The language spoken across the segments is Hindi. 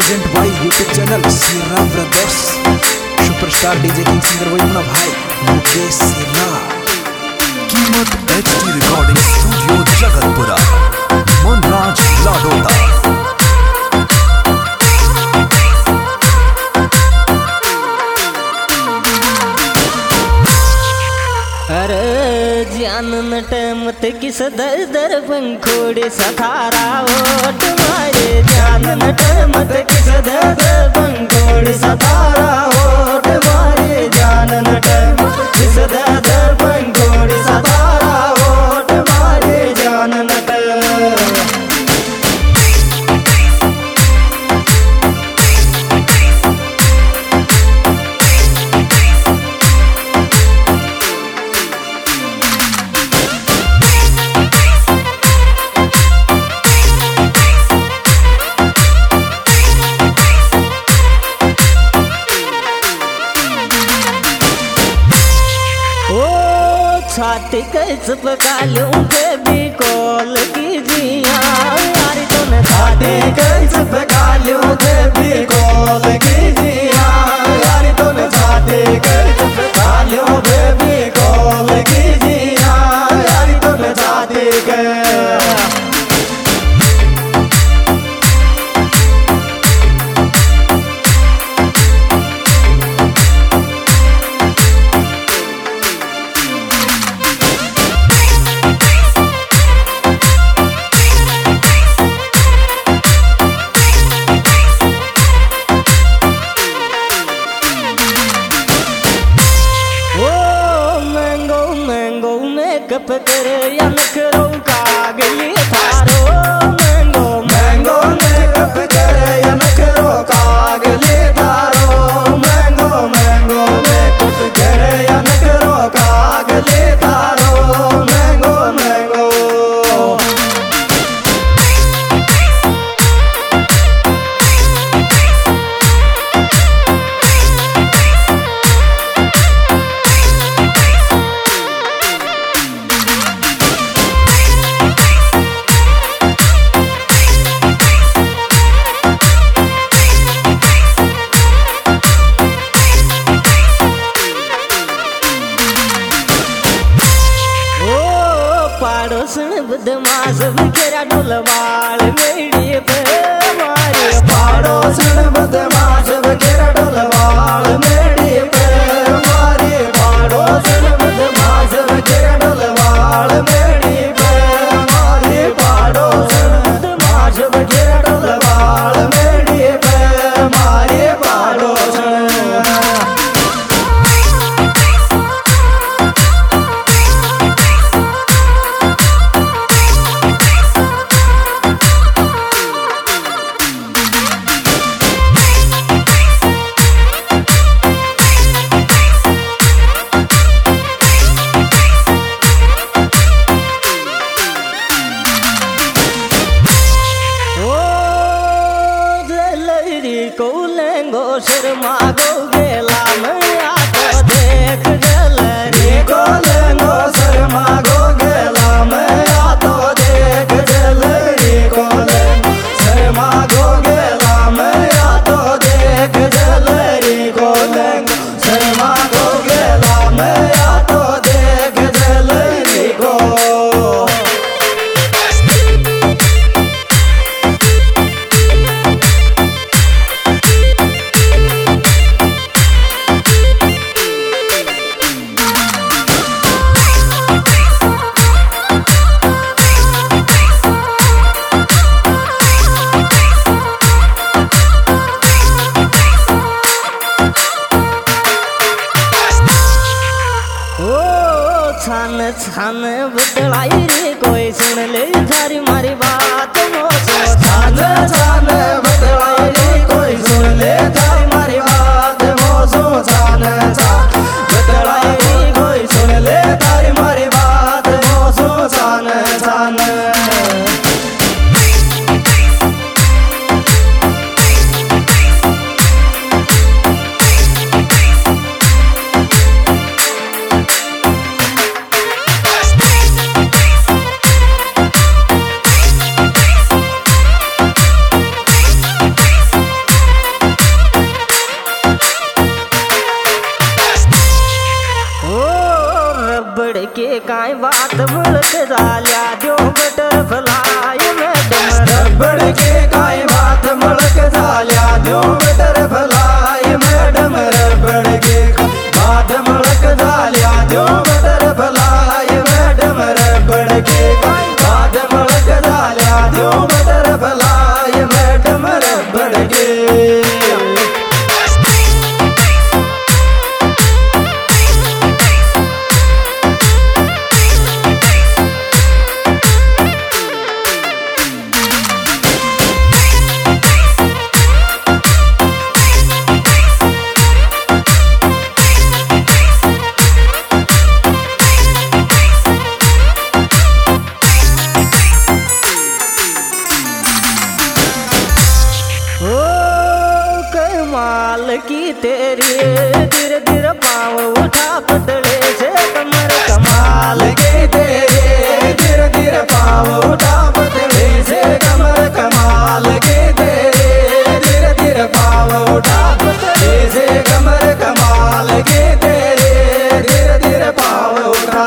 Present by YouTube channel Sira brothers. Superstar DJ king singer वही अपना भाई मुकेश सिरा। कीमत HD recording studio Jagatpura, Manraj Ladota. जान नट मत किस दर दर पंखोड़े सथारा ओट मारे। जान नट मत किस दर दर पंखोड़े सथारा ओट मारे। जान नट मत किस दर दर पंखोड़े सथारा ओट मारे। जान नट छाती कैसे पकालूं के भी कॉल कीजिया यार तूने। छाती कैसे पकालूं के भी कॉल कीजिया यार तूने। छाती कैसे पकालूं के भी कॉल कीजिया यार तूने। छाती के कप कर या नखरो कागली थारो। मैंगो मैंगो में कप कर या नखरो कागली थारो। मैंगो मैंगो में कप कर या नखरो कागली थारो। मैंगो मैंगो पड़ोसन बदमाश बिखेरा ढोलवाल मेड़ी पे मारे। पड़ोसन बदमाश बिखेरा ढोलवाल मेड़ी पे मारे। पड़ोसन बदमाश बिखेरा ढोलवाल मेड़ी पे मारे। पड़ोसन बदमाश बिखेरा ढोलवाल मेड़ी पे मारे। पड़ोसन को लेंगो शर्मा गो गेला मैया तो देख जलरी। को लेंगो शर्मा गो गेला मैया तो देख जलरी। को लेंगो शर्मा गो गेला मैया तो देख जलरी। को लेंगो शर्मा गो गेला मैया तो देख जलरी। को छान छान बदलाई रे कोई सुन ले थारी मारी बात मोसो। छान छान बदलाई रे कोई सुन ले थारी मारी बात मोसो। छान छान बदलाई रे कोई सुन ले थारी मारी बात मोसो। छान छान की तेरी, धीरे धीरे पाँव उठा पतले से कमर कमाल की तेरी, धीरे धीरे पाँव उठा पतले से कमर कमाल की तेरी, धीरे धीरे पाँव उठा पतले से कमर कमाल की तेरी, धीरे धीरे पाँव उठा।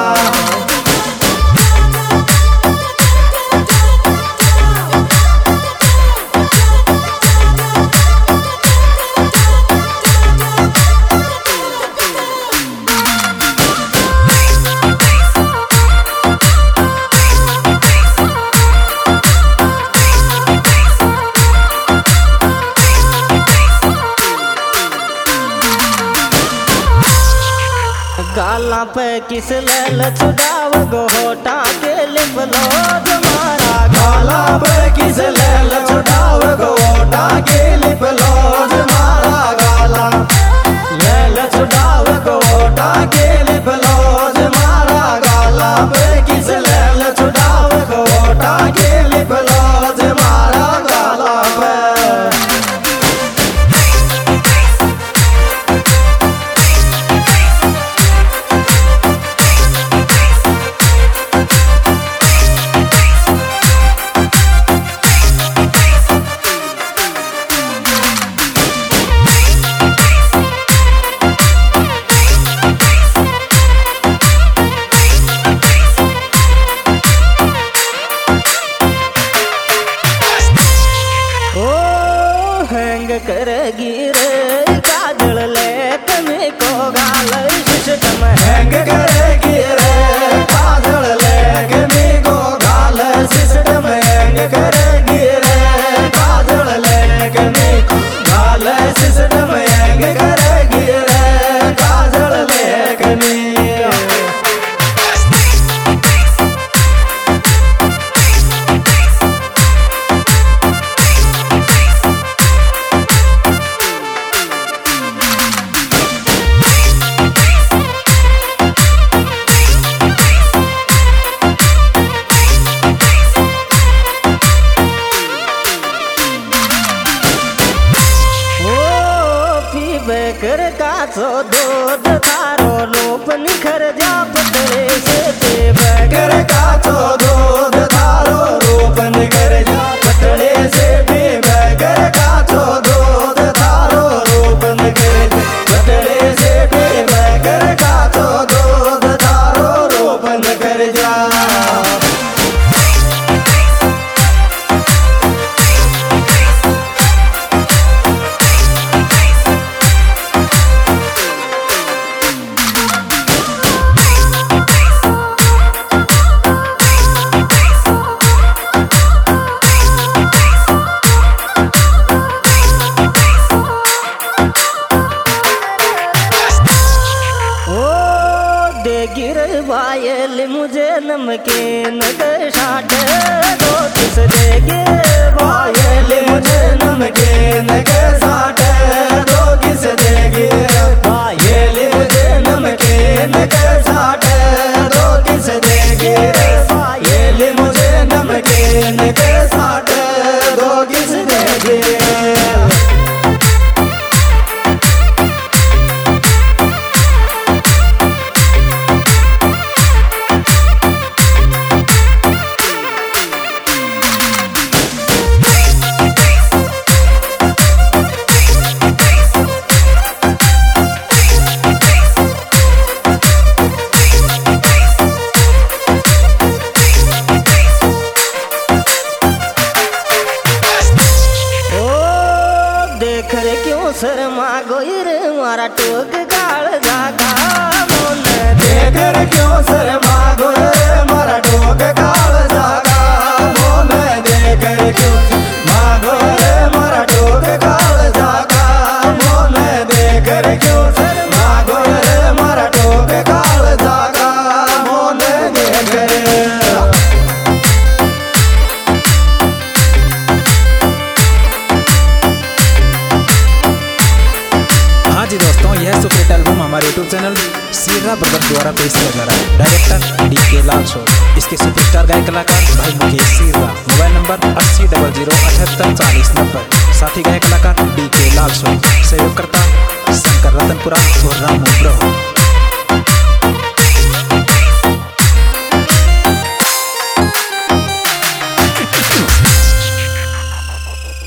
गाला पे किस लेल छुड़ाव गो होटा के लिप लो तुम्हारा, गाला पे किस लेल छुड़ाव गो होटा के लिप लो तुम्हारा, गाला लेल छुड़ाव गो होटा के लिप लो तुम्हारा, गाला पे किस लेल छुड़ाव गो होटा के लिप लो तुम्हारा, गाला पे। करेगी रे काजल ले तुम्हें को गाल सिस्टम हैंग करेगी रे काजल ले तुम्हें को गाल सिस्टम हैंग करेगी रे काजल ले तुम्हें को गाल सिस्टम हैंग करेगी रे काजल ले तुम्हें। कर काचो दूध थारो लोप निखर जा पतले से पीबे, कर काचो दूध थारो लोप निखर जा पतले से पीबे, कर काचो दूध थारो लोप निखर जा पतले से पीबे, कर काचो दूध थारो लोप निखर जा। गिर वायल मुझे नमकीन के साथ दो किस देगे, वायल मुझे नमकीन के साथ दो किस देगे, वायल मुझे नमकीन के साथ दो किस देगे, वायल मुझे नमकीन के साथ दो किस देगे। शर्मा गोई रे मारा टोक गाल जागा मोन, देख रे क्यों शर्मा गोई रे मारा टोक गाल जागा मोन, देख रे क्यों शर्मा गोई रे मारा टोक गाल जागा मोन, देख रे क्यों शर्मा गोई रे मारा टोक गाल जागा मोन, देख रे। हमारे यूट्यूब चैनल सीरा ब्रदर्स द्वारा पेश किया जा रहा है। डायरेक्टर DK लाल शो, इसके सुपरस्टार गायक कलाकार भाई मुकेश सीरा। Mobile number 8000 78 40 90। साथी गायक कलाकार DK लाल सोनी, सहयोगकर्ता शंकर रतनपुरा और रामू ब्रो।